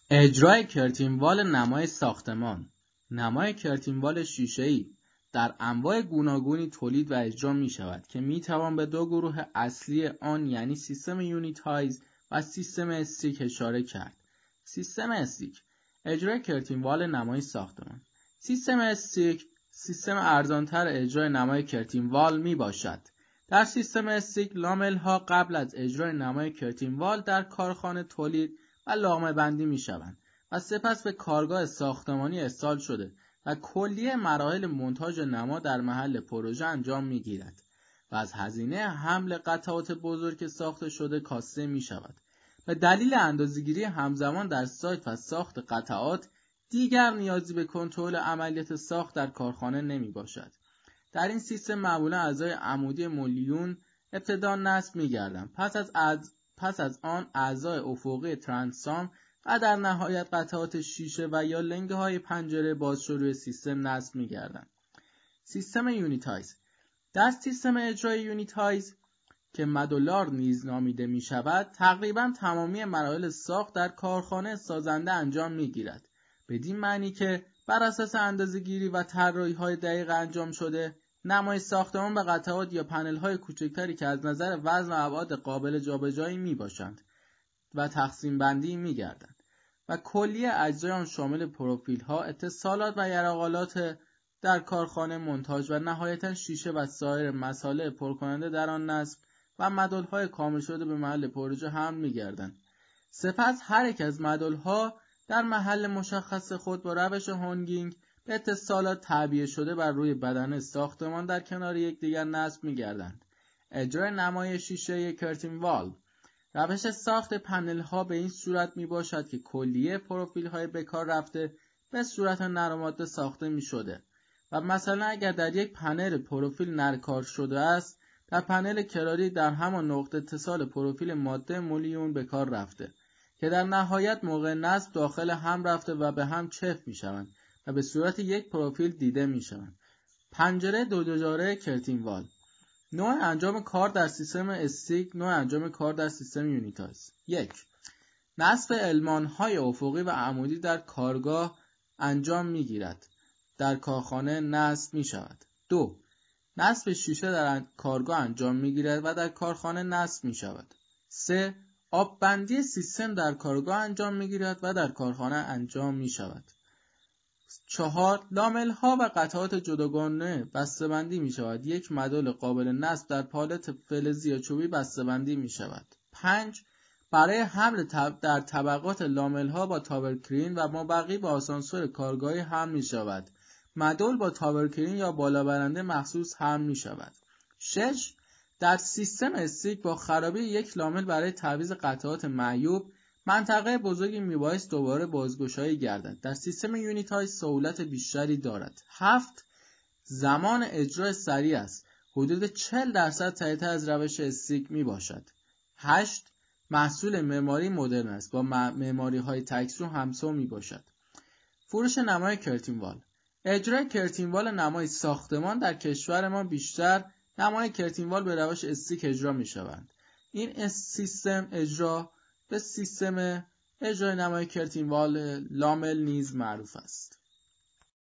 اجرای کرتینوال نمای ساختمان. نمای کرتینوال شیشه‌ای در انواع گوناگونی تولید و اجرا می شود که می توان به دو گروه اصلی آن یعنی سیستم یونیتایز و سیستم استیک اشاره کرد. سیستم استیک اجرای کرتینوال نمای ساختمان. سیستم استیک سیستم ارزانتر اجرای نمای کرتینوال می باشد. در سیستم استیک لامل‌ها قبل از اجرای نمای کرتینوال در کارخانه تولید و لامه بندی می شوند و سپس به کارگاه ساختمانی ارسال شده و کلیه مراحل مونتاژ نما در محل پروژه انجام می گیرد و از هزینه حمل قطعات بزرگ ساخته شده کاسته می شود. به دلیل اندازه‌گیری همزمان در سایت و ساخت قطعات دیگر نیازی به کنترل عملیات ساخت در کارخانه نمی باشد. در این سیستم معمولا اعضای عمودی مولیون ابتدا نصب می گردند. پس از آن اعضای افقی ترانسام و در نهایت قطعات شیشه و یا لنگه های پنجره باز روی سیستم نصب می گردند. سیستم یونیتایز در سیستم اجرای یونیتایز که مدولار نیز نامیده می شود تقریبا تمامی مراحل ساخت در کارخانه سازنده انجام می گیرد. بدین معنی که بر اساس اندازه‌گیری و طراحی های دقیق انجام شده نمای ساختمان به قطعات یا پنل های کوچکتری که از نظر وزن و ابعاد قابل جابجایی می باشند و تقسیم بندی می گردند و کلیه اجزای آن شامل پروفیل ها، اتصالات و یرقالات در کارخانه مونتاژ و نهایتا شیشه و سایر مساله پرکننده در آن نصب و مدل های کامل شده به محل پروژه حمل می گردند. سپس هر یک از مدل ها در محل مشخص خود با روش هانگینگ به اتصالات تعبیه شده بر روی بدنه ساختمان در کنار یکدیگر نصب می‌گردند. اجرای نمای شیشه کرتینوال روش ساخت پنل ها به این صورت می باشد که کلیه پروفیل های بکار رفته به صورت نرماده ساخته می شده و مثلا اگر در یک پنل پروفیل نرکار شده است در پنل کراری در همان نقطه اتصال پروفیل ماده مولیون بکار رفته که در نهایت موقع نصب داخل هم رفته و به هم چفت می شوند و به صورت یک پروفیل دیده می شوند. پنجره دوجاره کرتینوال نوع انجام کار در سیستم استیک، نوع انجام کار در سیستم یونیتایز. 1. نصب المان‌های افقی و عمودی در کارگاه انجام می‌گیرد. در کارخانه نصب می‌شود. 2. نصب شیشه در کارگاه انجام می‌گیرد و در کارخانه نصب می‌شود. 3. آببندی سیستم در کارگاه انجام می‌گیرد و در کارخانه انجام می‌شود. 4. لامل‌ها و قطعات جداگانه بسته‌بندی می‌شود. یک مدل قابل نصب در پالت فلزی یا چوبی بسته‌بندی می‌شود. 5. برای حمل در طبقات لامل‌ها با تاورکرین و مابقی با آسانسور کارگاهی حمل می‌شود. مدل با تاورکرین یا بالابرنده مخصوص حمل می‌شود. 6. در سیستم استیک با خرابی یک لامل برای تعویض قطعات معیوب منطقه بزرگی میبایست دوباره بازگشایی گردد. در سیستم یونیتایز سهولت بیشتری دارد. 7. زمان اجرا سریع است. حدود 40% سریعتر از روش استیک می باشد. 8. محصول معماری مدرن است. با معماری های تکسو همسو می باشد. فروش نمای کرتینوال. اجرای کرتینوال نمای ساختمان در کشور ما بیشتر نمای کرتینوال به روش استیک اجرا می شوند. این سیستم اجرا به سیستم اجرای نمای کرتینوال لامل نیز معروف است.